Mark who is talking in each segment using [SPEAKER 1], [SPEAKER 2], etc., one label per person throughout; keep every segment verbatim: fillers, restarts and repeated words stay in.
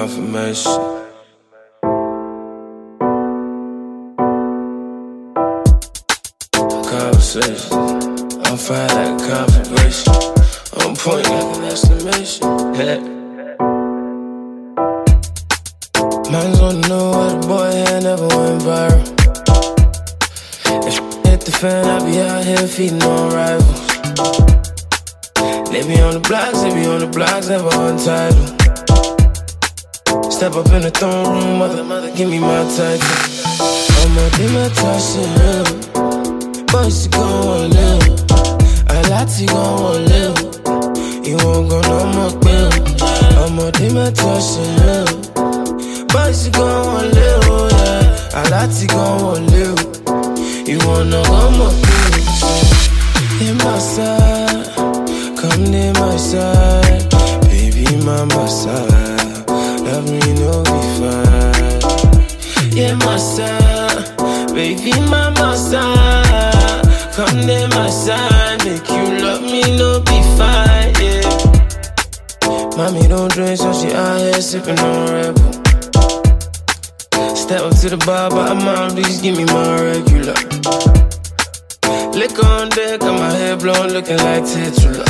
[SPEAKER 1] confirmation. Conversation, I'm fine like a configuration. On point like an exclamation. Yeah. Man's wanna know why the boy had never went viral. If hit the fan, I be out here feeding on rivals. They be on the blocks, they be on the blocks, never untitled. Step up in the throne room, mother, mother, give me my title. I'ma do my touch, boys, you gon' wanna live. A lot you gon' wanna live. You won't go no more quill. I'ma do my touch, boys, you gon' wanna live, yeah. A lot you gon' wanna live. You wanna go more quill. In my side, come near my side. Baby, my my side. Love me, no be fine. Yeah, my side. Baby, my my side. Come near my side. Make you love me, no be fine, yeah. Mommy don't drink, so she out here sipping on Red Bull. Step up to the bar, but mom, please give me my regular. Liquor on deck, got my hair blown, looking like Titula.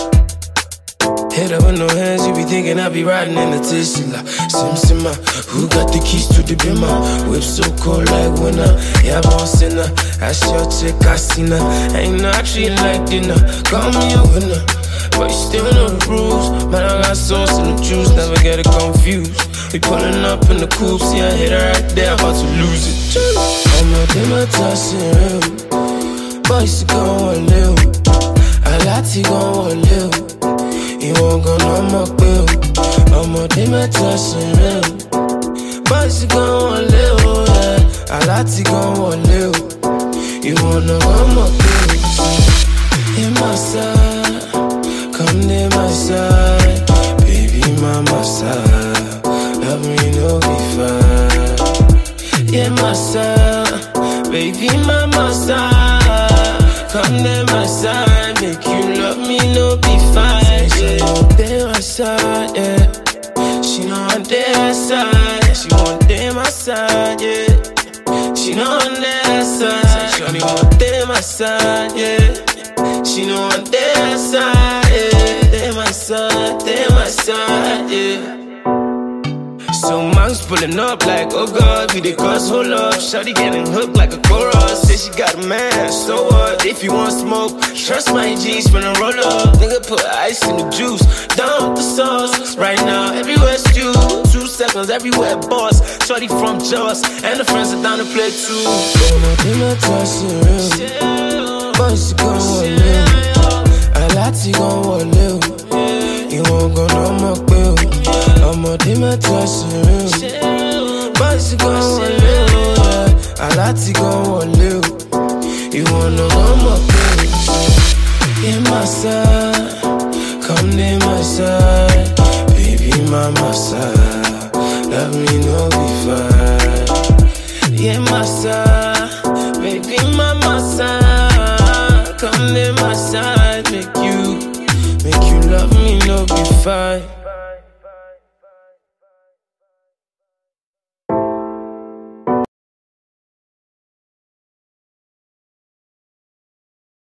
[SPEAKER 1] Head up with no hands, you be thinking I be riding in the Tesla. Sim Simma, who got the keys to the bimmer? Whip so cold like winter, yeah, boss in her. Ask your chick, I seen her. Ain't not treating like dinner, call me a winner. But you still know the rules. Man, I got sauce in the juice, never get it confused. We pulling up in the coupe, see I hit her right there, about to lose it. I'ma do my touching, boys, you gon' wanna live. A lot you gon' wanna live. You won't go no more quill. I'ma do my touching, boys, you gon' wanna live, yeah. A lot you gon' wanna live. You wanna go more quill. In my side, come near my side. Baby, my my side. Love me, no be fine. Yeah, my side. Baby, my my side. Come near my side. Make you love me, no be fine. She want day my side, yeah. She know I'm day my side. She want day my side, yeah. She know I'm day my side. She only want day my side, yeah. She know I'm day my side, yeah. Day my side, day my side, yeah. So mom's pulling up like, oh God, we the cause, hold up. Shawty getting hooked like a chorus. Say she got a man, so what? If you want smoke, trust my G's when I roll up. Nigga put ice in the juice, down with the sauce. Right now, everywhere stew. Two seconds, everywhere boss. Shawty from Jaws, and the friends are down to play too. I'ma do my touching, boys, you gon' wanna live. A lot you gon' wanna live. You won't go no more quill. I'ma do my touching, boys, you gon' wanna live, yeah. A lot you gon' wanna live. You wanna go more quill. In my side, come near my side. Baby, my my side. Love me, no be fine. Yeah, my side, baby, my my side. Come near my side, make you, make you love me, no be fine.